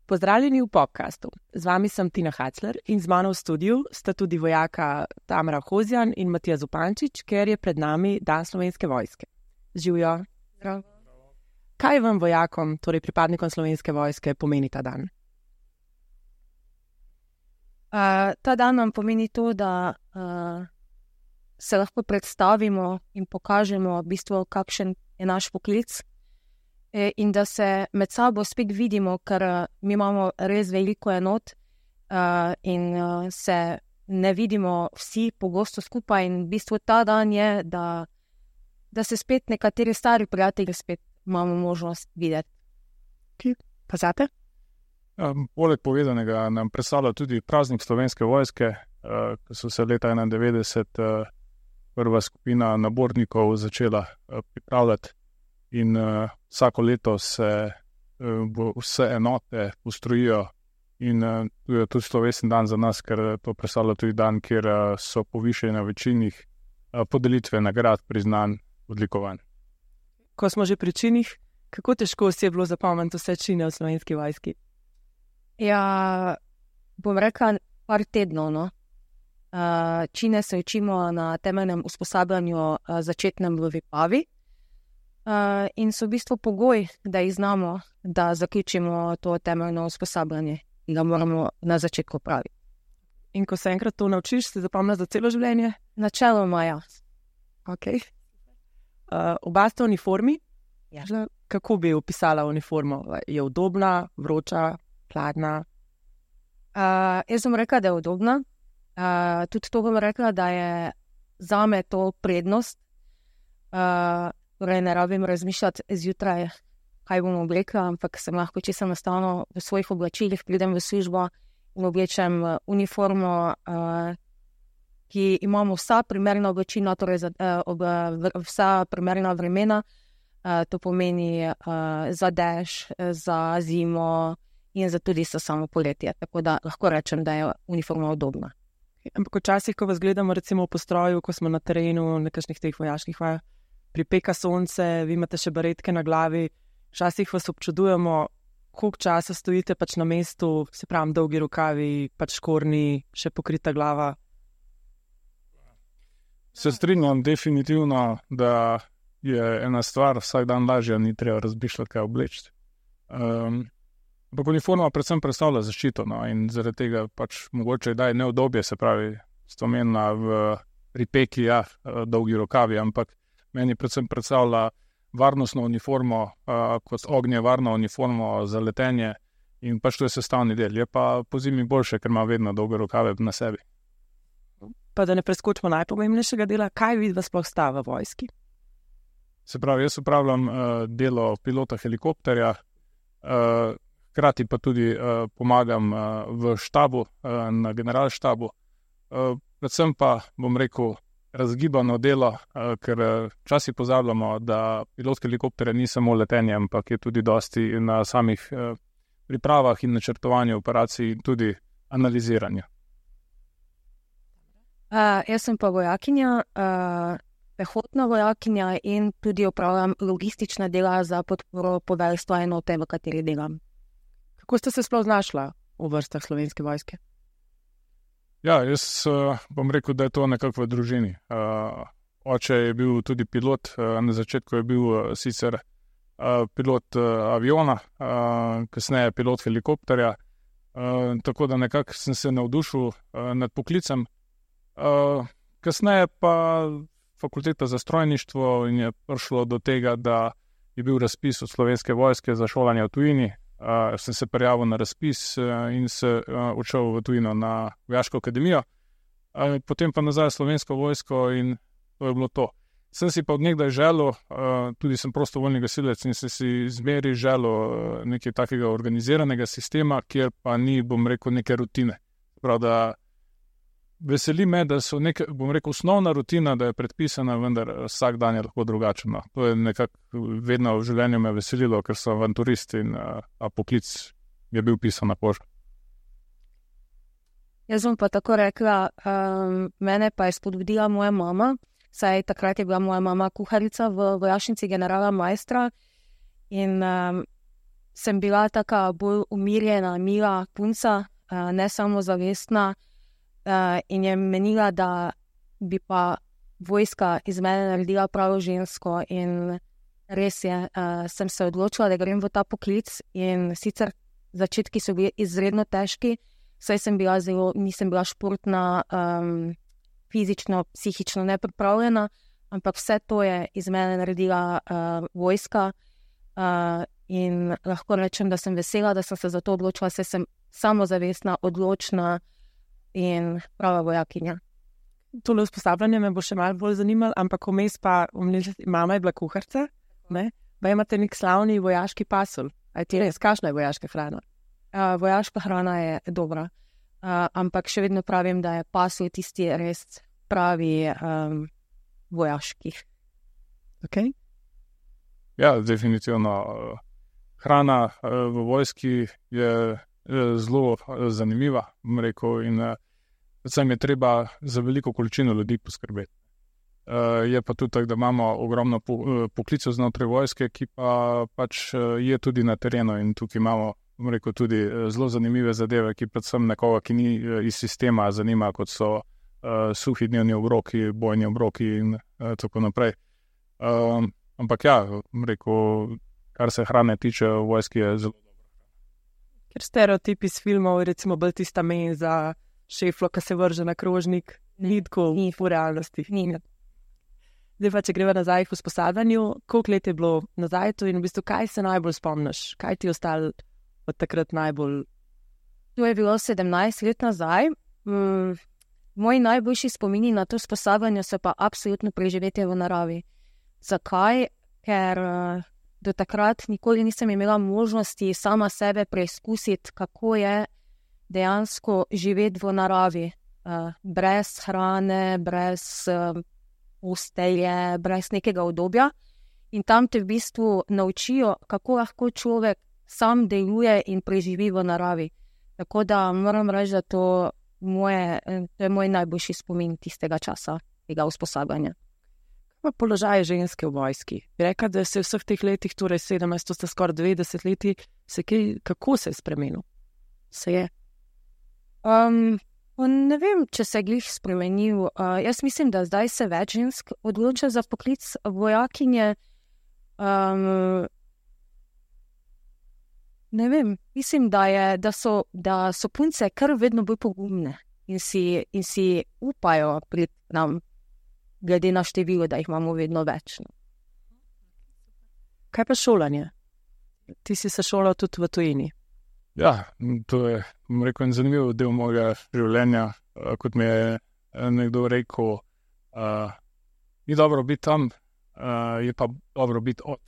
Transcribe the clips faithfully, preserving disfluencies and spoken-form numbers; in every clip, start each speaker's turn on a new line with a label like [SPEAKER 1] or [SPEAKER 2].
[SPEAKER 1] Pozdravljeni v podcastu. Z vami sem Tina Hacler in z mano v studiu sta tudi vojaka Tamara Hozjan in Matija Zupančič, ker je pred nami dan Slovenske vojske. Živjo. Zdravo. Kaj vam vojakom, torej pripadnikom Slovenske vojske, pomeni ta dan?
[SPEAKER 2] Uh, ta dan nam pomeni to, da uh, se lahko predstavimo in pokažemo v bistvu, kakšen je naš poklic. In da se med sabo spet vidimo, ker mi imamo res veliko enot uh, in uh, se ne vidimo vsi pogosto skupaj in v bistvu ta dan je, da, da se spet nekateri stari prijatelji spet imamo možnost videti.
[SPEAKER 1] Okay. Pa zate?
[SPEAKER 3] Um, poleg povedanega nam predstavlja tudi praznik Slovenske vojske, uh, ko so se leta enaindevetdeset uh, prva skupina nabornikov začela uh, pripravljati. In uh, vsako leto se uh, vse enote ustrojijo in uh, je tudi slovesni dan za nas, ker to predstavlja tudi dan, kjer uh, so povišeni na večinih uh, podelitve nagrad, priznanj, odlikovanj.
[SPEAKER 1] Ko smo že pri činih, kako težko si je bilo zapomniti vse čine v Slovenski vojski?
[SPEAKER 2] Ja, bom rekla par tednov, no. Uh, čine se učimo na temeljnem usposabljanju uh, začetnem v Vipavi. Uh, in so v bistvu pogoj, da jih znamo, da zaključimo to temeljno usposabljanje in ga moramo na začetku praviti.
[SPEAKER 1] In ko se enkrat to naučiš, se zapomni za celo življenje?
[SPEAKER 2] Načeloma, ja.
[SPEAKER 1] Ok. Uh, oba ste v uniformi?
[SPEAKER 2] Ja.
[SPEAKER 1] Kako bi opisala uniformo? Je udobna, vroča, hladna?
[SPEAKER 2] Uh, jaz bom rekla, da je udobna. Uh, tudi to bom rekla, da je zame to prednost. Uh, Torej, ne rabim razmišljati zjutraj, kaj bom oblekla, ampak sem lahko čisto enostavno v svojih oblačilih, pridem v službo in oblečem uniformo, uh, ki imamo vsa primerna oblačila, torej za, uh, ob, v, vsa primerna vremena. Uh, to pomeni uh, za dež, za zimo in za tudi za samo poletje. Tako da lahko rečem, da je uniforma udobna.
[SPEAKER 1] Ampak včasih, ko vas gledamo recimo v postroju, ko smo na terenu, nekakšnih teh vojaških vajah, pripeka sonce, vi imate še baretke na glavi, včasih vas občudujemo, koliko časa stojite pač na mestu, se pravim, dolgi rokavi, pač škorni, še pokrita glava.
[SPEAKER 3] Se strinjam definitivno, da je ena stvar vsak dan lažja, ni treba razmišljati, kaj obleči. Um, ampak uniforma predvsem predstavlja zaščito, no, in zaradi tega pač mogoče da je neudobje, se pravi, stomenila v pripeki, ja, dolgi rokavi, ampak meni predvsem predstavlja varnostno uniformo, uh, kot ognjevarno uniformo za letenje in pač to je sestavni del. Je pa po zimi boljše, ker ima vedno dolge rokave na sebi.
[SPEAKER 1] Pa da ne preskočimo najpomembnejšega dela, kaj vidva sploh sta v vojski?
[SPEAKER 3] Se pravi, jaz upravljam uh, delo pilota helikopterja, uh, hkrati pa tudi uh, pomagam uh, v štabu, uh, na generalštabu. Uh, predvsem pa, bom rekel, razgibano delo, ker včasih pozabljamo, da pilot helikopterja ni samo letenje, ampak je tudi dosti na samih pripravah in načrtovanju operacij in tudi analiziranja.
[SPEAKER 2] Uh, jaz sem pa vojakinja, uh, pehotna vojakinja in tudi opravljam logistična dela za podporo poveljstva enote, v kateri delam.
[SPEAKER 1] Kako ste se sploh znašla v vrstah Slovenske vojske?
[SPEAKER 3] Ja, jaz uh, bom rekel, da je to nekako v družini. Uh, oče je bil tudi pilot, uh, na začetku je bil uh, sicer uh, pilot uh, aviona, uh, kasneje pilot helikopterja, uh, tako da nekako sem se navdušil uh, nad poklicem. Uh, kasneje pa fakulteta za strojništvo in je prišlo do tega, da je bil razpis od Slovenske vojske za šolanje v tujini. Uh, sem se prijavil na razpis uh, in se uh, odšel v tujino na vojaško akademijo, uh, potem pa nazaj v Slovensko vojsko in to je bilo to. Sem si pa od nekdaj želel, uh, tudi sem prostovoljni gasilec in sem si zmeri želel uh, nekaj takega organiziranega sistema, kjer pa ni, bom rekel, neke rutine. Prav da veseli me, da so neke, bom rekel, osnovna rutina, da je predpisana, vendar vsak dan je lahko drugačen. No. To je nekako vedno v življenju me veselilo, ker sem avanturist in a, a poklic je bil pisan na kožo.
[SPEAKER 2] Jaz bom pa tako rekla, um, mene pa je spodbudila moja mama, saj takrat je bila moja mama kuharica v vojašnici generala Maestra in um, sem bila taka bolj umirjena, mila punca, uh, ne samo zavestna uh, in je menila, da bi pa vojska iz mene naredila pravo žensko in res je, uh, sem se odločila, da grem v ta poklic in sicer začetki so bili izredno težki, saj sem bila zelo, nisem bila športna, um, fizično, psihično nepripravljena, ampak vse to je iz mene naredila uh, vojska uh, in lahko rečem, da sem vesela, da sem se za to odločila, saj sem samozavestna, odločna in prava vojakinja.
[SPEAKER 1] Tole usposabljanje me bo še malo bolj zanimalo, ampak vmes pa, mama je bila kuharica, ne? Pa imate nek slavni vojaški pasulj. A je ti res, kakšna je vojaška hrana?
[SPEAKER 2] Uh, vojaška hrana je dobra, uh, ampak še vedno pravim, da je pasulj tisti res pravi um, vojaški.
[SPEAKER 1] Okay.
[SPEAKER 3] Ja, definitivno. Hrana v vojski je zelo zanimiva, bom rekel, in predvsem je treba za veliko količino ljudi poskrbeti. Je pa tudi tako, da imamo ogromno poklicev znotraj vojske, ki pa pač je tudi na terenu in tukaj imamo, bom rekel, tudi zelo zanimive zadeve, ki predvsem nekoga, ki ni iz sistema, zanima, kot so uh, suhi dnevni obroki, bojni obroki in uh, tako naprej. Um, ampak ja, bom rekel, kar se hrane tiče, v vojski je zelo dobro.
[SPEAKER 1] Ker stereotipi iz filmov, recimo bolj tista menza, šeflo, ki se vrže na krožnik, ni tako
[SPEAKER 2] Ni.
[SPEAKER 1] v realnosti.
[SPEAKER 2] Ni.
[SPEAKER 1] Zdaj pa, če greva nazaj v usposabljanju, koliko let je bilo nazaj to in v bistvu, kaj se najbolj spomniš? Kaj ti je ostalo od takrat najbolj?
[SPEAKER 2] To je bilo sedemnajst let nazaj. Mm, moji najboljši spomini na to usposabljanje so pa absolutno preživetje v naravi. Zakaj? Ker uh, do takrat nikoli nisem imela možnosti sama sebe preizkusiti, kako je dejansko živeti v naravi. Uh, brez hrane, brez uh, postelje, brez nekega udobja. In tam te v bistvu naučijo, kako lahko človek sam deluje in preživi v naravi. Tako da moram reči, da to, moje, to je moj najboljši spomin tistega časa, tega usposabljanja.
[SPEAKER 1] Kaj pa položaj ženske v vojski? Bi rekla, da se v vseh teh letih, torej sedemnajst, to sta skoraj dvedeset leti, se kaj, kako se je spremenil? Se je?
[SPEAKER 2] Um, ne vem, če se je glih spremenil. Uh, jaz mislim, da zdaj se več žensk odloča za poklic vojakinje. Um, ne vem, mislim, da, je, da, so, da so punce kar vedno bolj pogumne in si, in si upajo pred nam, glede na število, da jih imamo vedno več. No.
[SPEAKER 1] Kaj pa šolanje? Ti si se šolal tudi v tujini.
[SPEAKER 3] Ja, to je, bom rekel, en zanimiv del mojega življenja, kot mi je nekdo rekel, uh, ni dobro biti tam, uh, je pa dobro biti od.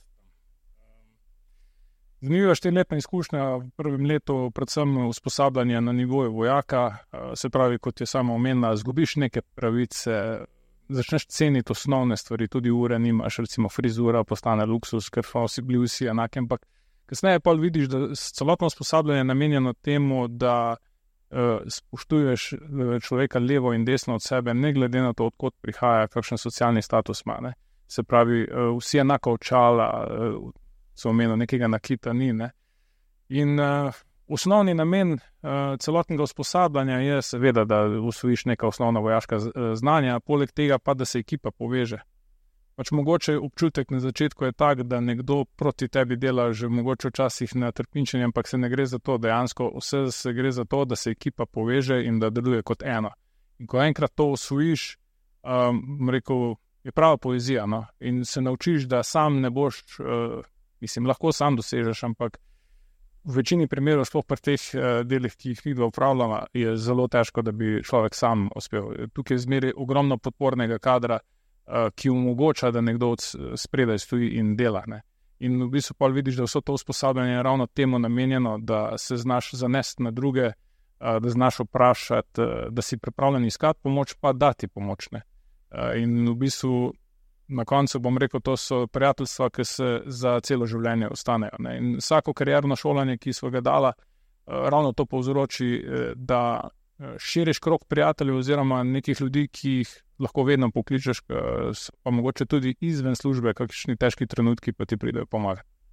[SPEAKER 3] Zanimiva štiriletna izkušnja v prvem letu, predvsem usposabljanje na nivoju vojaka, uh, se pravi, kot je sama omenila, zgubiš neke pravice, začneš ceniti osnovne stvari, tudi ure nimaš, recimo frizura postane luksus, ker smo si bili vsi enaki, ampak kasneje pa vidiš, da celotno usposabljanje je namenjeno temu, da uh, spoštuješ človeka levo in desno od sebe, ne glede na to, odkot prihaja, kakšen socialni status ima. Ne? Se pravi, uh, vsi enako očala, uh, so omenili, nekega nakita ni. Ne? In uh, osnovni namen uh, celotnega usposabljanja je seveda, da usvojiš neka osnovna vojaška znanja, poleg tega pa, da se ekipa poveže. Pač mogoče občutek na začetku je tak, da nekdo proti tebi dela že mogoče včasih na trpinčenje, ampak se ne gre za to, dejansko vse se gre za to, da se ekipa poveže in da deluje kot eno. In ko enkrat to osvojiš, um, rekel, je prava poezija, no? In se naučiš, da sam ne boš, uh, mislim, lahko sam dosežeš, ampak v večini primerov, sploh pri teh uh, delih, ki jih vidva upravljama, je zelo težko, da bi človek sam uspel. Tukaj je zmeri ogromno podpornega kadra, ki omogoča, da nekdo od spredaj stoji in dela. Ne? In v bistvu pa vidiš, da vso to usposabljanje je ravno temu namenjeno, da se znaš zanesti na druge, da znaš vprašati, da si pripravljen iskati pomoč, pa dati pomoč. Ne? In v bistvu na koncu bom rekel, to so prijateljstva, ki se za celo življenje ostanejo. Ne? In vsako karierno šolanje, ki smo ga dala, ravno to povzroči, da širiš krog prijateljev oziroma nekih ljudi, ki jih lahko vedno pokličeš, pa mogoče tudi izven službe, kakšni težki trenutki pa ti pridejo pomagati.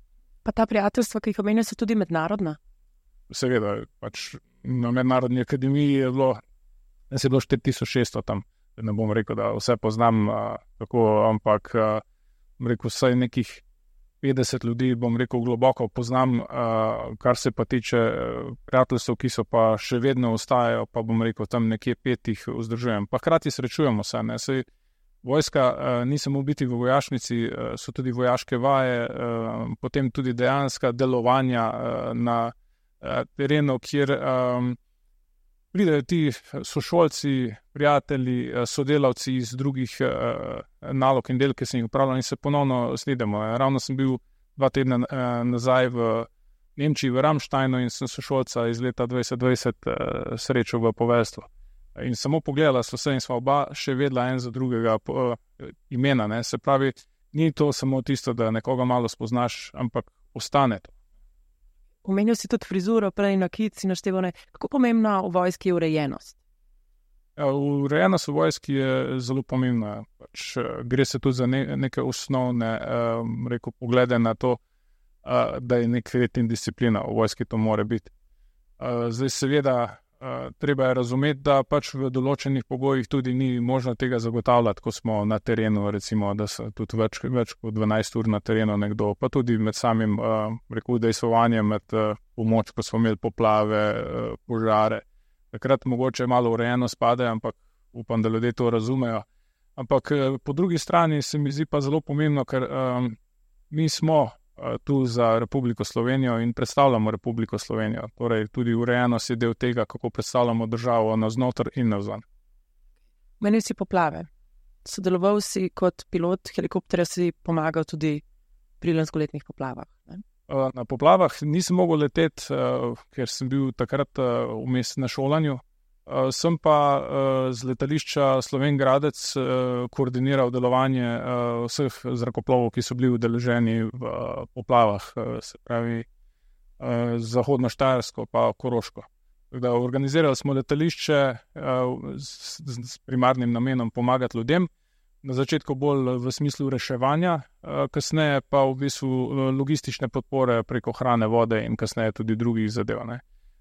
[SPEAKER 1] Pa ta prijateljstva, ki jih omenjajo, so tudi mednarodna?
[SPEAKER 3] Seveda, pač na mednarodni akademiji je bilo, jaz je bilo štiri tisoč šeststo tam, ne bom rekel, da vse poznam, a, tako, ampak a, bom rekel, vsaj nekih petdeset ljudi, bom rekel, globoko poznam, a, kar se pa tiče prijateljstv, ki so pa še vedno ostajajo, pa bom rekel, tam nekje pet jih vzdržujem. Pa hkrati srečujemo se, ne, saj vojska, ni samo biti v vojašnici, so tudi vojaške vaje, potem tudi dejanska delovanja na terenu, kjer pridejo ti sošolci, prijatelji, sodelavci iz drugih nalog in del, ki sem jih upravljal in se ponovno sledemo. Ravno sem bil dva tedna nazaj v Nemčiji, v Ramsteinu in sem sošolca iz leta dvajset dvajset srečal v poveljstvu. In samo pogledala so se in smo oba še vedela en za drugega po, uh, imena. Ne? Se pravi, ni to samo tisto, da nekoga malo spoznaš, ampak ostane to.
[SPEAKER 1] Omenil si tudi frizuro, prej nakit si našteval, ne? Kako pomembna v vojski je urejenost?
[SPEAKER 3] Ja, urejenost v vojski je zelo pomembna. Pač, uh, gre se tudi za ne, neke osnovne uh, rekel, poglede na to, uh, da je nek red in disciplina v vojski to more biti. Uh, zdaj seveda Uh, treba je razumeti, da pač v določenih pogojih tudi ni možno tega zagotavljati, ko smo na terenu, recimo, da so tudi več, več kot dvanajst ur na terenu nekdo, pa tudi med samim uh, rekel, dejstvovanjem, med uh, pomoč, ko smo imeli poplave, uh, požare. Takrat mogoče malo urejeno spade, ampak upam, da ljudje to razumejo. Ampak uh, po drugi strani se mi zdi pa zelo pomembno, ker um, mi smo tu za Republiko Slovenijo in predstavljamo Republiko Slovenijo. Torej, tudi urejenost je del tega, kako predstavljamo državo navznoter in navzven.
[SPEAKER 1] Menil si poplave. Sodeloval si kot pilot helikopterja, si pomagal tudi pri lanskoletnih poplavah. Ne?
[SPEAKER 3] Na poplavah nisem mogel leteti, ker sem bil takrat vmes na šolanju. Sem pa z letališča Slovenj Gradec koordiniral delovanje vseh zrakoplovov, ki so bili udeleženi v poplavah, se pravi Zahodno Štajersko pa Koroško. Da organizirali smo letališče s primarnim namenom pomagati ljudem, na začetku bolj v smislu reševanja, kasneje pa v bistvu logistične podpore preko hrane, vode in kasneje tudi drugih zadev. Ne.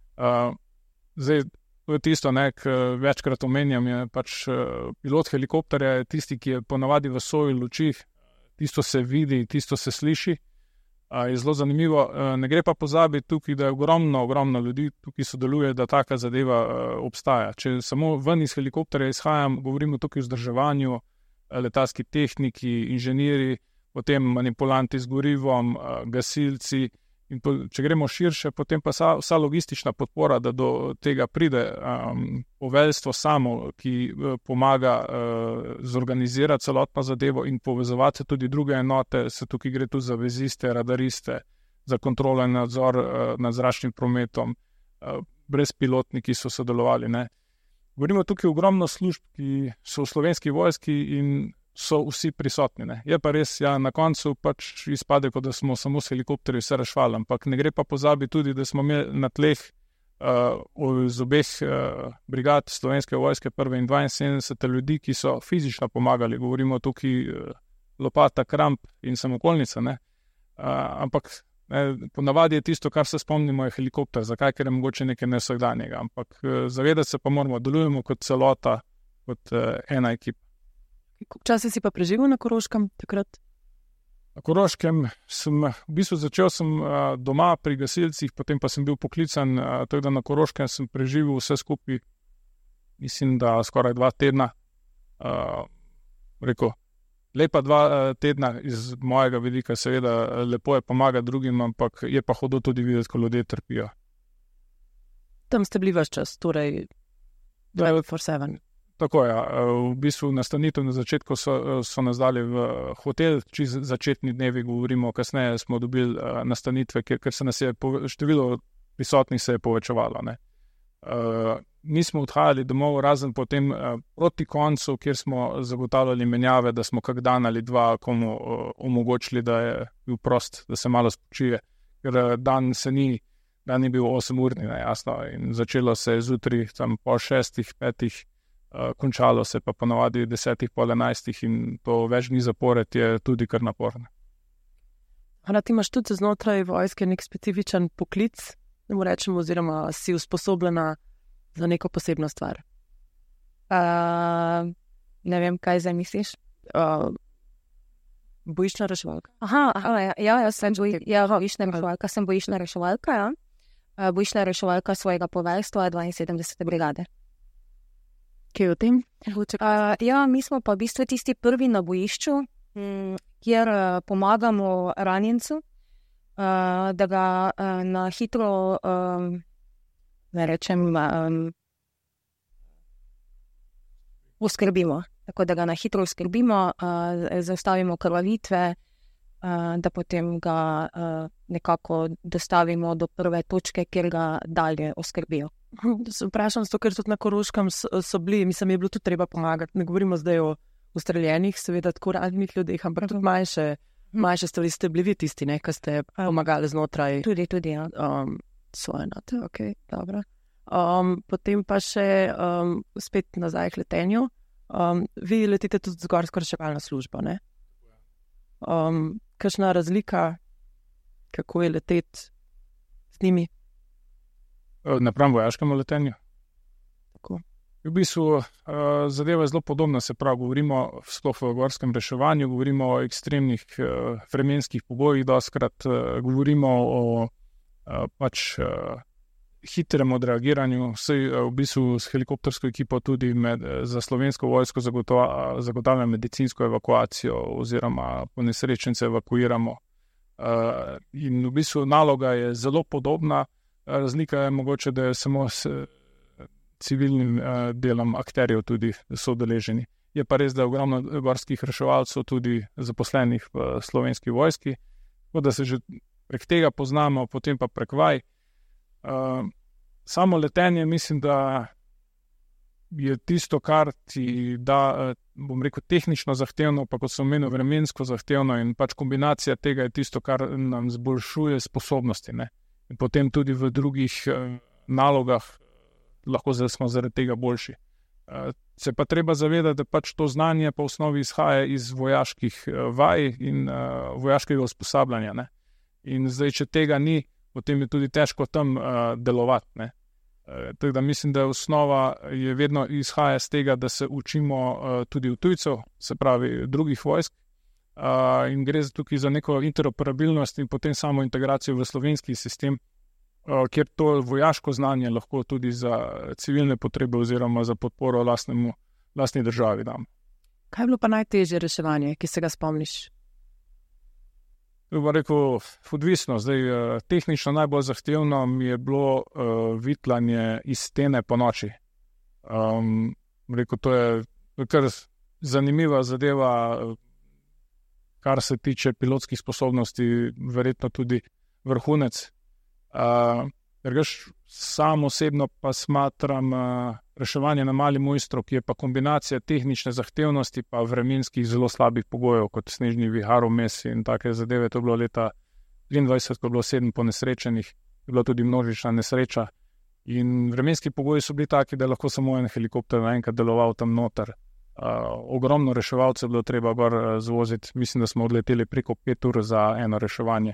[SPEAKER 3] Zdaj, to je tisto, ne, večkrat omenjam, je pač pilot helikopterja je tisti, ki je ponavadi v soju luči, tisto se vidi, tisto se sliši, je zelo zanimivo. Ne gre pa pozabiti tukaj, da je ogromno, ogromno ljudi tukaj sodeluje, da taka zadeva obstaja. Če samo ven iz helikopterja izhajam, govorimo tukaj o vzdrževanju, letalski tehniki, inženirji, potem manipulanti z gorivom, gasilci. In to, če gremo širše, potem pa vsa, vsa logistična podpora, da do tega pride um, poveljstvo samo, ki uh, pomaga uh, zorganizirati celotno zadevo in povezovati tudi druge enote, se tukaj gre tudi za veziste, radariste, za kontrolo in nadzor uh, nad zračnim prometom, uh, brezpilotniki so sodelovali. Ne. Govorimo tukaj ogromno služb, ki so v Slovenski vojski in so vsi prisotni. Ne. Je pa res, ja, na koncu pač izpade, kot da smo samo s helikopterji vse rešvali, ampak ne gre pa pozabiti tudi, da smo imeli na tleh uh, z obeh uh, brigad Slovenske vojske prve in dvainsedemdeset ljudi, ki so fizično pomagali. Govorimo tukaj uh, lopata, kramp in samokolnica. Ne. Uh, ampak ne, ponavadi je tisto, kar se spomnimo, je helikopter. Zakaj? Ker je mogoče nekaj nevsakdanjega. Ampak uh, zavedati se pa moramo, delujemo kot celota, kot uh, ena ekipa.
[SPEAKER 1] Koliko časa si pa preživel na Koroškem takrat?
[SPEAKER 3] Na Koroškem sem v bistvu začel sem uh, doma pri gasilcih, potem pa sem bil poklican, uh, tako da na Koroškem sem preživel vse skupaj, mislim, da skoraj dva tedna. Uh, rekel, lepa dva uh, tedna iz mojega vidika, seveda lepo je pomagati drugim, ampak je pa hudo tudi videti, ko ljudje trpijo.
[SPEAKER 1] Tam ste bili ves čas, torej dvajset štiri sedem.
[SPEAKER 3] Tako je, ja. V bistvu nastanitev na začetku so, so nas dali v hotel, čez začetni dnevi govorimo, kasneje smo dobili nastanitve, ker, ker se nas je število prisotnih se je povečevalo. Ne. Uh, nismo odhajali domov, razen potem uh, proti koncu, kjer smo zagotavljali menjave, da smo kak dan ali dva komu uh, omogočili, da je bil prost, da se malo spočije, ker uh, dan se ni, dan ni bil osem urni, ne, jasno, in začelo se je zjutraj tam po šestih, petih, Uh, končalo se pa ponavadi desetih, pol enajstih in to več dni zapored je tudi kar naporno.
[SPEAKER 1] Hvala, ti imaš tudi znotraj vojske nek specifičen poklic, da mu rečemo, oziroma si usposobljena za neko posebno stvar?
[SPEAKER 2] Uh, ne vem, kaj zdaj misliš.
[SPEAKER 1] Uh, bojišna reševalka.
[SPEAKER 2] Aha, aha ja, ja, ja, sem boj, ja, bojišna reševalka, sem bojišna reševalka, ja. Uh, bojišna reševalka svojega poveljstva dvainsedemdesete brigade.
[SPEAKER 1] Kaj je o tem?
[SPEAKER 2] Uh, ja, mi smo pa v bistvu tisti prvi na bojišču, m, kjer uh, pomagamo ranjencu, uh, da ga uh, na hitro, um, ne rečem, um, uskrbimo. Tako da ga na hitro uskrbimo, uh, zaustavimo krvavitve, uh, da potem ga uh, nekako dostavimo do prve točke, kjer ga dalje oskrbijo.
[SPEAKER 1] Vprašam se to, ker tudi na Koroškem so, so bili, mislim, je bilo tudi treba pomagati. Ne govorimo zdaj o ustreljenih, seveda tako ranjenih ljudeh, ampak tudi manjše, manjše stvari ste bili vi tisti, ne, ki ste pomagali znotraj.
[SPEAKER 2] Tudi, tudi, ja.
[SPEAKER 1] Um, svoje note, ok, dobro. Um, potem pa še um, spet nazaj k letenju. Um, vi letite tudi z gorsko reševalno službo, ne? Um, kakšna razlika, kako je leteti z njimi?
[SPEAKER 3] Napram vojaškemu letenju.
[SPEAKER 1] Tako.
[SPEAKER 3] V bistvu uh, zadeva je zelo podobna, se pravi, govorimo sploh v gorskem reševanju, govorimo o ekstremnih uh, vremenskih pogojih, doskrat uh, govorimo o uh, pač uh, hitrem odreagiranju, vsej uh, v bistvu s helikoptersko ekipo tudi med, za slovensko vojsko zagotavljamo medicinsko evakuacijo oziroma ponesrečence evakuiramo. Uh, in v bistvu naloga je zelo podobna. Razlika je mogoče, da je samo s civilnim uh, delom akterjev tudi soudeleženi. Je pa res, da je ogromno gorskih reševalcev tudi zaposlenih v slovenski vojski, tako da se že prek tega poznamo, potem pa prek vaj. Uh, samo letenje mislim, da je tisto, kar ti da, uh, bom rekel, tehnično zahtevno, pa kot sem omenil, vremensko zahtevno in pač kombinacija tega je tisto, kar nam zboljšuje sposobnosti, ne. In potem tudi v drugih uh, nalogah lahko zdaj smo zaradi tega boljši. Uh, se pa treba zavedati, da pač to znanje pa v osnovi izhaja iz vojaških uh, vaj in uh, vojaškega usposabljanja, ne. In zdaj, če tega ni, potem je tudi težko tam uh, delovati, ne. Uh, tako da mislim, da osnova je vedno izhaja z tega, da se učimo uh, tudi v tujcev, se pravi drugih vojsk. Uh, in gre tukaj za neko interoperabilnost in potem samo integracijo v slovenski sistem, uh, kjer to vojaško znanje lahko tudi za civilne potrebe oziroma za podporo lastnemu, lastni državi dam.
[SPEAKER 1] Kaj je bilo pa najtežje reševanje, ki se ga spomniš?
[SPEAKER 3] To bi rekel, odvisno. Zdaj, uh, tehnično najbolj zahtevno mi je bilo uh, vitlanje iz stene po noči. Um, rekel, to je kar zanimiva zadeva, uh, kar se tiče pilotskih sposobnosti, verjetno tudi vrhunec. Uh, sam osebno pa smatram uh, reševanje na Mali Mojstro, ki je pa kombinacija tehnične zahtevnosti pa vremenskih zelo slabih pogojev, kot snežni vihar vmes in take zadeve. To je bilo leta triindvajset, ko je bilo sedem ponesrečenih, je bila tudi množična nesreča. In vremenski pogoji so bili taki, da je lahko samo en helikopter naenkrat deloval tam noter. Uh, ogromno reševalcev je bilo treba gor uh, zvoziti. Mislim, da smo odleteli preko pet ur za eno reševanje.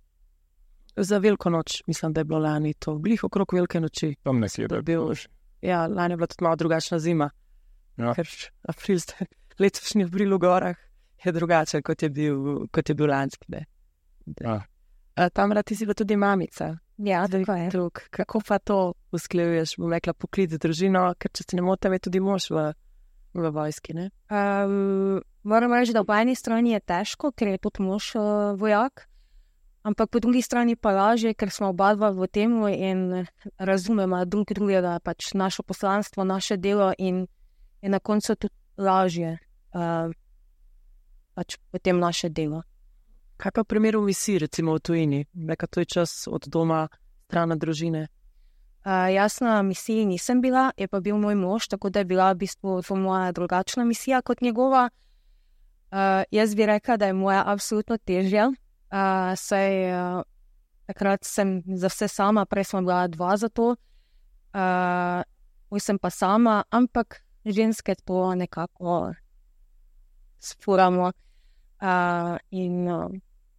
[SPEAKER 1] Za veliko noč, mislim, da je bilo lani to. Blih okrog velike noči.
[SPEAKER 3] Tam nekje, da je
[SPEAKER 1] bil. Ja, lani je bila tudi malo drugačna zima.
[SPEAKER 3] Ja.
[SPEAKER 1] Ker april, letošnji april v gorah je drugačen, kot je bil, kot je bil lanski. Ne?
[SPEAKER 3] Ja.
[SPEAKER 1] Uh, Tamara, ti si bila tudi mamica.
[SPEAKER 2] Ja, tako je.
[SPEAKER 1] Drug. Kako pa to usklajuješ, bom rekla, poklic družino, ker če se ne motim, je tudi mož v v vojski, ne?
[SPEAKER 2] Um, moram reči, da po eni strani je težko, ker je tudi mož uh, vojak, ampak po drugi strani pa lažje, ker smo oba dva v tem in razumemo drug drugega, pač naše poslanstvo, naše delo in je na koncu tudi lažje uh, pač potem naše delo.
[SPEAKER 1] Kaj pa v primeru misij, recimo v tujini? Neka to je čas od doma, strana družine?
[SPEAKER 2] Uh, jaz na misiji nisem bila, je pa bil moj mož, tako da je bila v bistvu moja drugačna misija kot njegova. Uh, jaz bi rekla, da je moja absolutno težja. Uh, saj uh, takrat sem za vse sama, prej smo bila dva za to. Uh, sem pa sama, ampak ženske to nekako spuramo. Uh, in uh,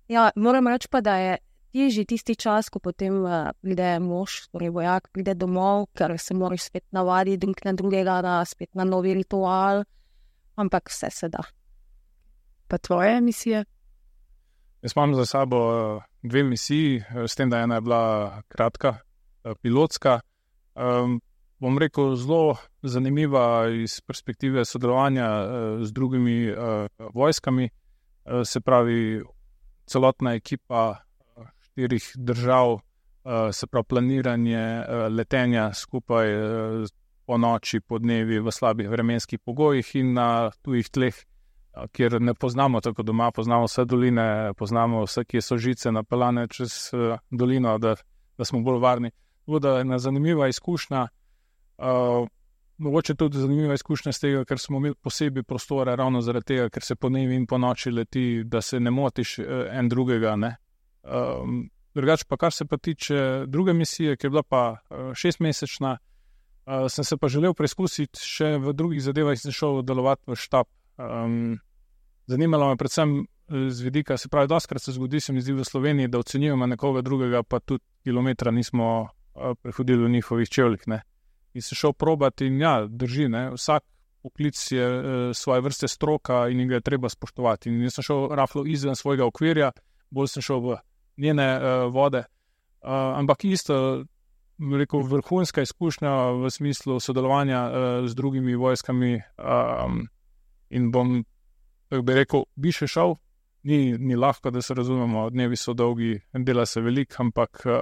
[SPEAKER 2] Ja, moram reči pa, da je težji tisti čas, ko potem uh, pride mož, torej vojak, pride domov, ker se moraš spet navaditi drug na drugega, da spet na novi ritual, ampak vse se da.
[SPEAKER 1] Pa tvoje misije?
[SPEAKER 3] Jaz imam za sabo dve misiji, s tem, da ena je bila kratka, pilotska. Um, bom rekel, zelo zanimiva iz perspektive sodelovanja uh, z drugimi uh, vojskami, uh, se pravi, celotna ekipa štirih držav, se pravi planiranje letenja skupaj po noči, po dnevi v slabih vremenskih pogojih in na tujih tleh, kjer ne poznamo tako doma, poznamo vse doline, poznamo vse, ki so žice napeljane čez dolino, da, da smo bolj varni. Tako da je ena zanimiva izkušnja, uh, mogoče tudi zanimiva izkušnja z tega, ker smo imeli posebej prostore ravno zaradi tega, ker se po dnevi in po noči leti, da se ne motiš en drugega, ne. Um, drugače pa, kar se pa tiče druge misije, ki je bila pa šestmesečna, uh, sem se pa želel preizkusiti še v drugih zadevah in sem šel delovati v štab. Um, zanimalo me predvsem z vidika, se pravi, dostikrat se zgodi, se mi zdi v Sloveniji, da ocenjujemo nekoga drugega, pa tudi kilometra nismo uh, prehodili v njihovih čevljih, ne. In se šel probati in ja, drži, ne, vsak poklic je e, svoje vrste stroka in ga je treba spoštovati. In jaz sem šel rahlo izven svojega okvirja, bolj sem šel v njene e, vode, e, ampak isto, rekel, vrhunska izkušnja v smislu sodelovanja e, z drugimi vojskami um, in bom, tako bi rekel, bi še šel, ni, ni lahko, da se razumemo, dnevi so dolgi, dela se veliko, ampak e,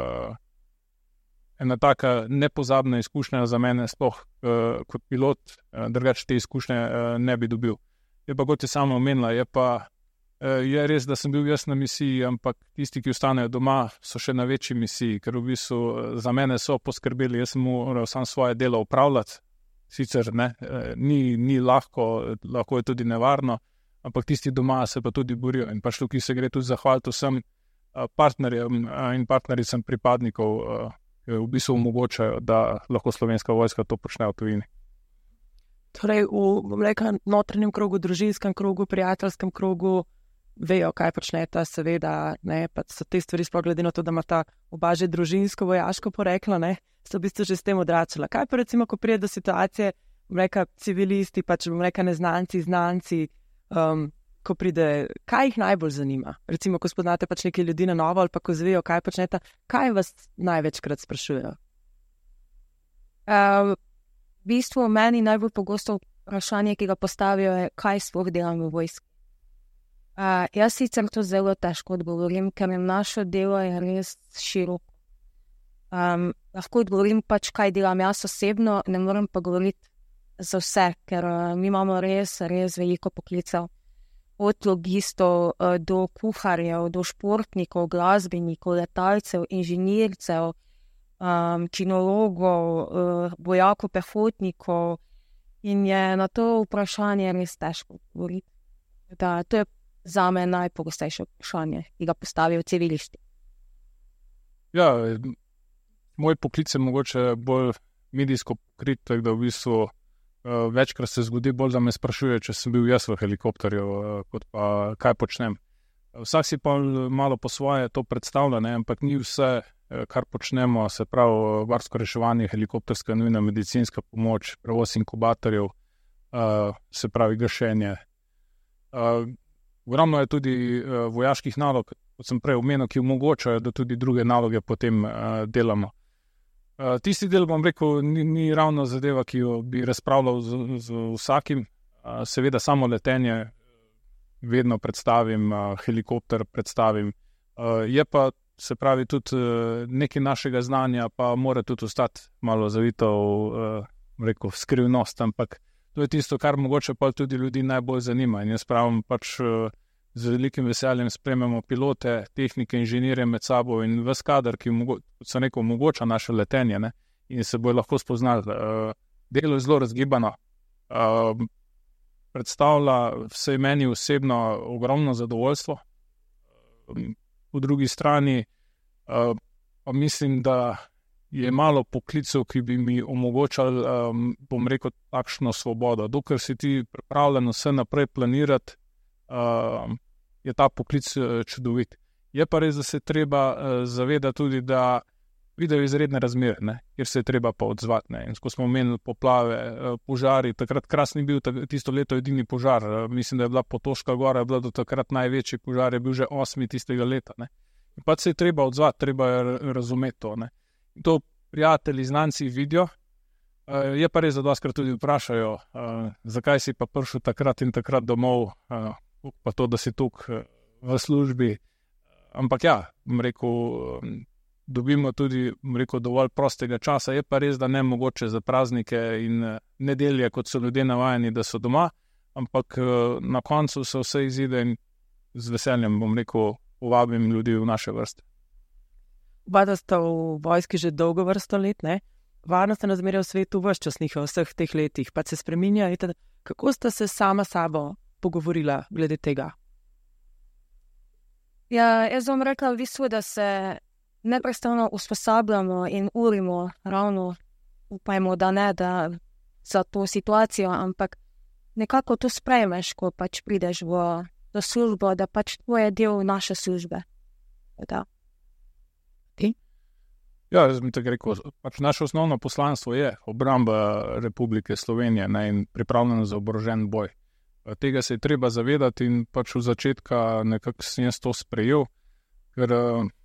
[SPEAKER 3] ena taka nepozabna izkušnja za mene, sploh uh, kot pilot, uh, drugače te izkušnje uh, ne bi dobil. Je pa, kot je sama omenila, je pa uh, je res, da sem bil jaz na misiji, ampak tisti, ki ostanejo doma, so še na večji misiji, ker v bistvu uh, za mene so poskrbeli, jaz sem moral sam svoje delo upravljati, sicer ne, uh, ni, ni lahko, lahko je tudi nevarno, ampak tisti doma se pa tudi borijo in pač tukaj se gre tudi zahvaliti vsem uh, partnerjem uh, in partnericam pripadnikov, uh, v bistvu omogočajo, da lahko Slovenska vojska to počne v tujini.
[SPEAKER 1] Torej, v, bom rekel, notranjem krogu, družinskem krogu, prijateljskem krogu vejo, kaj počneta, seveda, ne, pa so te stvari sploh glede na to, da ima ta oba že družinsko vojaško poreklo, ne, so v bistvu že s tem odračala. Kaj pa recimo, ko pride do situacije, bom rekel, civilisti, pač bom rekel, neznanci, znanci, um, ko pride, kaj jih najbolj zanima? Recimo, ko spoznate pač neke ljudi na novo ali pa ko zvejo, kaj počnete, kaj vas največkrat sprašujejo?
[SPEAKER 2] Uh, v bistvu meni najbolj pogosto vprašanje, ki ga postavijo, je, kaj sploh delam v vojski. Uh, jaz sicer to zelo težko odgovorim, ker naše delo je res široko. Um, lahko odgovorim pač, kaj delam jaz osebno, ne morem pa govoriti za vse, ker uh, mi imamo res, res veliko poklicev. Od logistov do kuharjev, do športnikov, glasbenikov, letalcev, inženircev, um, kinologov, uh, vojakov, pehotnikov in je na to vprašanje res težko odgovoriti. Da, to je zame najpogostejše vprašanje, ki ga postavijo civilisti.
[SPEAKER 3] Ja, moj poklic je mogoče bolj medijsko pokrit, tako da v bistvu Uh, večkrat se zgodi bolj, da me sprašuje, če sem bil jaz v helikopterju, uh, kot pa kaj počnem. Vsak si pa malo po svoje to predstavlja, ne? Ampak ni vse, uh, kar počnemo, se pravi varsko reševanje, helikopterska nujna medicinska pomoč, prevoz inkubatorjev, uh, se pravi gašenje. Uh, ogromno je tudi uh, vojaških nalog, kot sem prej omenil, ki omogočajo, da tudi druge naloge potem uh, delamo. Uh, tisti del, bom rekel, ni, ni ravno zadeva, ki jo bi razpravljal z, z vsakim. Uh, seveda samo letenje vedno predstavim, uh, helikopter predstavim. Uh, je pa, se pravi, tudi uh, nekaj našega znanja, pa mora tudi ostati malo zavito v uh, rekel, skrivnost, ampak to je tisto, kar mogoče pa tudi ljudi najbolj zanima. In jaz pravim pač uh, z velikim veseljem sprememo pilote, tehnike, inženirje med sabo in ves kader, ki se neko omogoča naše letenje, ne, in se bojo lahko spoznali. Uh, delo je zelo razgibano, uh, predstavlja vsej meni osebno ogromno zadovoljstvo. Uh, po drugi strani uh, pa mislim, da je malo poklicev, ki bi mi omogočali, um, bom rekel, takšno svobodo. Dokler si ti pripravljen vse naprej planirati, Uh, je ta poklic uh, čudovit. Je pa res, da se treba uh, zavedati tudi, da vidijo izredne razmere, ne, kjer se je treba pa odzvati. Ne. In ko smo omenili poplave, uh, požari, takrat Kras ni bil tisto leto edini požar. Uh, mislim, da je bila Potoška gora, je bila do takrat največji požar, je bil že osmi tistega leta. Ne. In pa se je treba odzvati, treba je razumeti to. Ne. In to prijatelji, znanci vidijo. Uh, je pa res, da doskrat tudi vprašajo, uh, zakaj si pa prišel takrat in takrat domov, uh, pa to, da si tukaj uh, v službi. Ampak ja, bom rekel, dobimo tudi, bom rekel, dovolj prostega časa. Je pa res, da ne mogoče za praznike in nedelje, kot so ljudje navajeni, da so doma, ampak na koncu se vse izide in z veseljem, bom rekel, povabim ljudi v naše vrste.
[SPEAKER 1] Oba da sta v vojski že dolgo vrsto let, ne? Varnostne razmere v svetu ves čas njihov, vseh teh letih, pa se spreminja. Kako sta se sama sabo pogovorila glede tega?
[SPEAKER 2] Ja, jaz bom rekla v bistvu, da se neprestano usposabljamo in urimo, ravno upajmo, da ne, da za to situacijo, ampak nekako to sprejmeš, ko pač prideš v, v službo, da pač to je del naše službe. Da.
[SPEAKER 1] Ti?
[SPEAKER 3] Ja, jaz bi tako rekel, pač naše osnovno poslanstvo je obramba Republike Slovenije, ne, in pripravljeno za oborožen boj. Tega se je treba zavedati in pač v začetka nekako sem jaz to sprejel, ker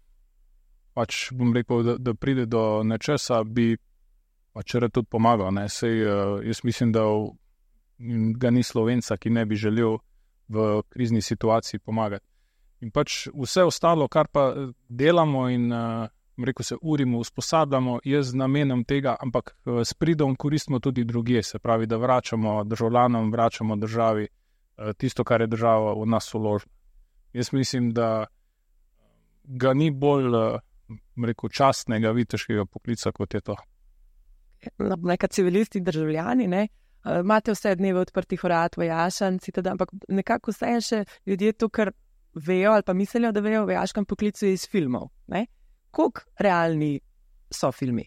[SPEAKER 3] pač bom rekel, da, da pride do nečesa, bi pač rad tudi pomagal. Ne. Sej, jaz mislim, da ga ni Slovenca, ki ne bi želel v krizni situaciji pomagati. In pač vse ostalo, kar pa delamo in bom rekel, se urimo, usposabljamo, jaz z namenom tega, ampak s pridom koristimo tudi drugje, se pravi, da vračamo državljanom, vračamo državi tisto, kar je država v nas vložila. Jaz mislim, da ga ni bolj, bom rekel, častnega, viteškega poklica, kot je to.
[SPEAKER 1] Neka civilisti, državljani, ne? Imate vse dneve odprtih vrat, vojašanci, teda, ampak nekako vse še ljudje to, kar vejo ali pa mislijo, da vejo o vojaškem poklicu iz filmov, ne? Koliko realni so filmi?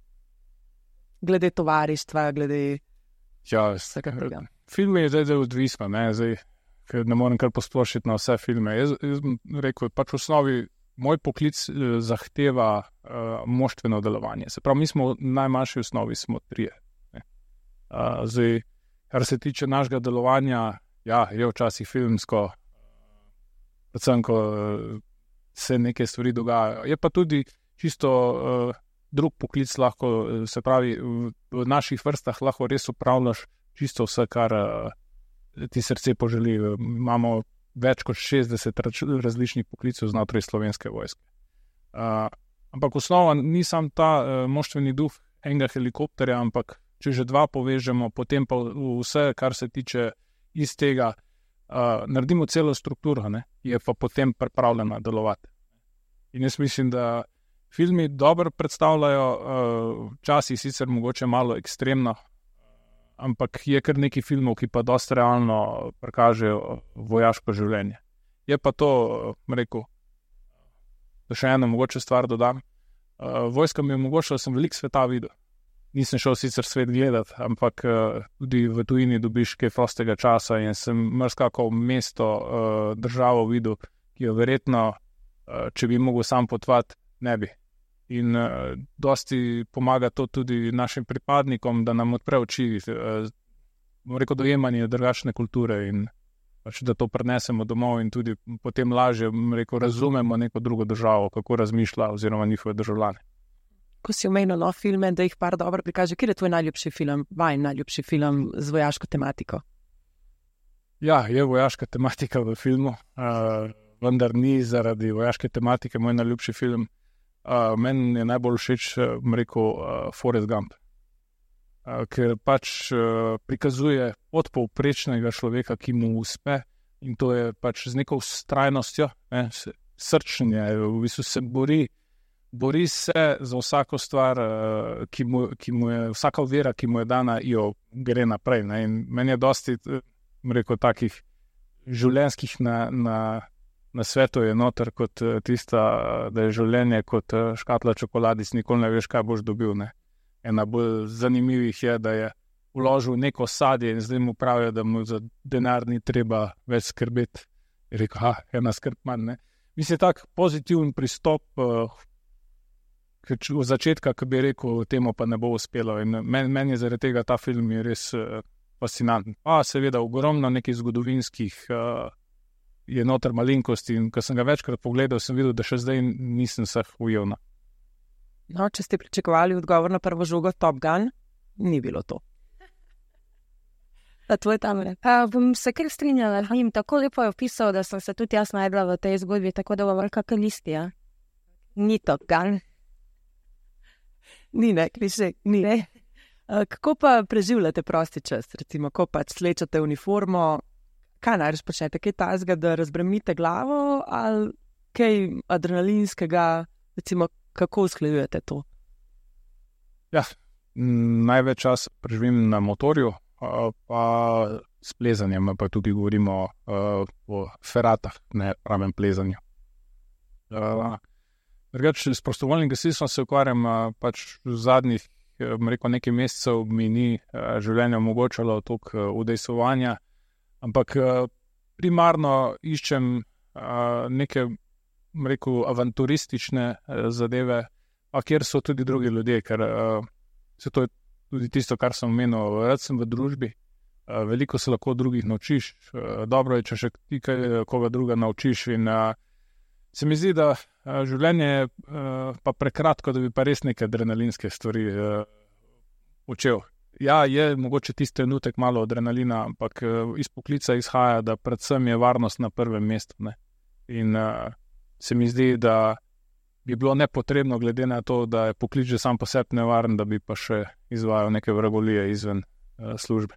[SPEAKER 1] Glede tovarištva, glede
[SPEAKER 3] ja,
[SPEAKER 1] vsega drugega.
[SPEAKER 3] Filmi je zdaj, zdaj odvisno, ne? Zdaj, ker ne morem kar posplošiti na vse filme. Jaz, jaz rekel, pač v osnovi moj poklic zahteva uh, moštveno delovanje. Se pravi, mi smo v najmanjši osnovi smo trije. Uh, zdaj, kar se tiče našega delovanja, ja, je včasih filmsko, predvsem, ko uh, se neke stvari dogajajo. Je pa tudi čisto uh, drug poklic lahko, se pravi, v, v naših vrstah lahko res upravljaš čisto vse, kar uh, ti srce poželi. Imamo več kot šestdeset različnih poklicov znotraj Slovenske vojske. Uh, ampak osnova ni sam ta uh, moštveni duh enega helikopterja, ampak če že dva povežemo, potem pa vse, kar se tiče iz tega, Uh, naredimo celo strukturo, ne, je pa potem pripravljena delovati. In jaz mislim, da filmi dobro predstavljajo, včasih uh, sicer mogoče malo ekstremno, ampak je kar nekaj filmov, ki pa dosti realno prikažejo vojaško življenje. Je pa to, uh, rekel, da še eno mogoče stvar dodam. Uh, vojska mi je omogočila, da sem veliko sveta videl. Nisem šel sicer svet gledati, ampak uh, tudi v tujini dobiš kaj prostega časa in sem marsikako mesto, uh, državo videl, ki jo verjetno, uh, če bi mogel sam potovati, ne bi. In uh, dosti pomaga to tudi našim pripadnikom, da nam odpre oči, uh, bom rekel, dojemanje drugačne kulture in pač, da to prenesemo domov in tudi potem lažje, bom rekel, razumemo neko drugo državo, kako razmišlja oziroma njihove državljane.
[SPEAKER 1] Ko si omenil no filme, da jih par dobro prikaže, kje je tvoj najljubši film, vaj najljubši film z vojaško tematiko?
[SPEAKER 3] Ja, je vojaška tematika v filmu, uh, vendar ni zaradi vojaške tematike moj najljubši film. Uh, meni je najbolj všeč, bom rekel, uh, Forrest Gump, uh, ker pač uh, prikazuje podpovprečnega človeka, ki mu uspe in to je pač z neko vztrajnostjo, ne, srčenje, v bistvu se bori, Bori se za vsako stvar, ki mu, ki mu je, vsaka ovira, ki mu je dana, jo gre naprej. Ne? In meni je dosti, rekel, takih življenjskih na, na, na svetu je noter kot tista, da je življenje kot škatla čokoladic, nikoli ne veš, kaj boš dobil. Ne? Ena bolj zanimivih je, da je vložil neko sadje in zdaj mu pravijo, da mu za denar ni treba več skrbeti. Je rekel, ha, ena skrb manj, ne. Mislim, tak pozitiven pristop uh, v začetka, ki bi rekel, temu pa ne bo uspelo. In meni men je zaradi tega ta film je res uh, fascinanten. A seveda, ogromno nekih zgodovinskih uh, je noter malenkosti in ko sem ga večkrat pogledal, sem videl, da še zdaj nisem vseh ujel.
[SPEAKER 1] No, če ste pričakovali odgovor na prvo žogo Top Gun, ni bilo to.
[SPEAKER 2] A tvoj Tamara? Uh, bom se kar strinjala, jim tako lepo je opisal, da sem se tudi jaz najdla v tej zgodbi, tako da bom rekla, kar listi, ja. Ni Top Gun.
[SPEAKER 1] Ni, ne, kliše, ni. Ne. Uh, kako pa preživljate prosti čas, recimo, ko pač slečate uniformo, kaj najraž počnete, kaj tazga, da razbremite glavo ali kaj adrenalinskega, recimo, kako usklajujete to?
[SPEAKER 3] Ja, največ čas preživim na motorju, pa s plezanjem, pa tukaj govorimo o feratah, ne pravem plezanju. Drugače, s prostovoljnim gasilstvom se ukvarjam pač v zadnjih, rekel, nekaj mesecev mi ni življenje omogočalo toliko udejstvovanja, ampak primarno iščem neke, rekel, avanturistične zadeve, a kjer so tudi drugi ljudje, ker se to je tudi tisto, kar sem omenil, rad sem v družbi, veliko se lahko drugih naučiš, dobro je, če še ti koga druga naučiš in se mi zdi, da življenje je pa prekratko, da bi pa res neke adrenalinske stvari učel. Ja, je mogoče tisti trenutek malo adrenalina, ampak iz poklica izhaja, da predvsem je varnost na prvem mestu, ne. In se mi zdi, da bi bilo nepotrebno, glede na to, da je poklic že sam po sebi nevaren, da bi pa še izvajal neke vragolije izven uh, službe.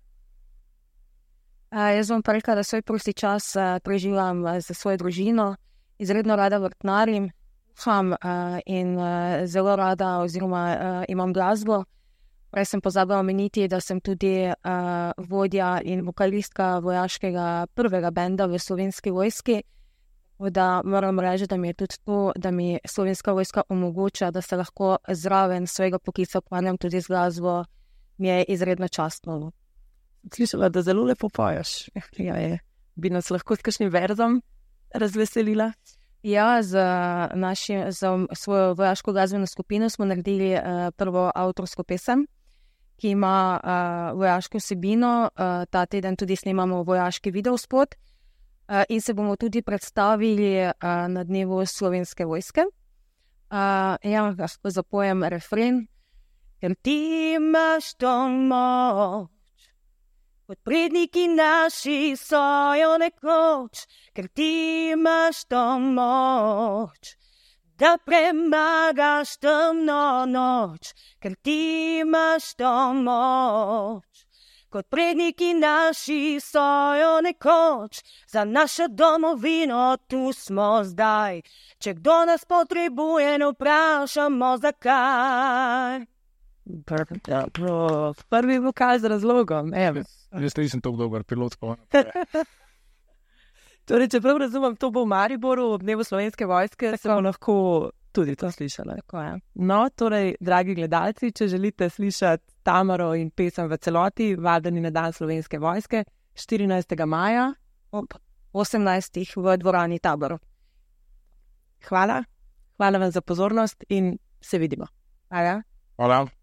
[SPEAKER 2] Uh, jaz bom pa rekla, da svoj prosti čas uh, preživljam uh, za svojo družino, izredno rada vrtnarim, ham uh, in uh, zelo rada oziroma uh, imam glasbo. Prej sem pozabila omeniti, da sem tudi uh, vodja in vokalistka vojaškega prvega benda v Slovenski vojski. Da moram reči, da mi je tudi to, da mi Slovenska vojska omogoča, da se lahko zraven svojega poklica ukvarjam tudi z glasbo, mi je izredno častno.
[SPEAKER 1] Slišala, da zelo lepo poješ. Ja, je. Bi nas lahko s kakšnim verzom razveselila?
[SPEAKER 2] Ja, z, našim, z svojo vojaško glasbeno skupino smo naredili uh, prvo avtorsko pesem, ki ima uh, vojaško vsebino. Uh, ta teden tudi snemamo vojaški videospot. Uh, in se bomo tudi predstavili uh, na dnevu Slovenske vojske. Uh, ja, lahko zapojem refren. Ker ti imaš to moč, kot predniki naši so jo nekoč. Ker ti imaš to moč, da premagaš temno noč. Ker ti imaš to moč, kot predniki naši so jo nekoč, za našo domovino tu smo zdaj. Če kdo nas potrebuje, ne vprašamo zakaj.
[SPEAKER 1] Prvi vokal z razlogom.
[SPEAKER 3] Jaz nisem tako dober pilot.
[SPEAKER 1] Torej, če prav razumem, to bo v Mariboru ob dnevu Slovenske vojske, se bomo lahko tudi to slišali. No, torej, dragi gledalci, če želite slišati Tamaro in pesem v celoti, vabljeni na dan Slovenske vojske, štirinajstega maja ob osemnajstih v dvorani Tabor. Hvala, hvala vam za pozornost in se vidimo. Hvala.
[SPEAKER 3] Hvala.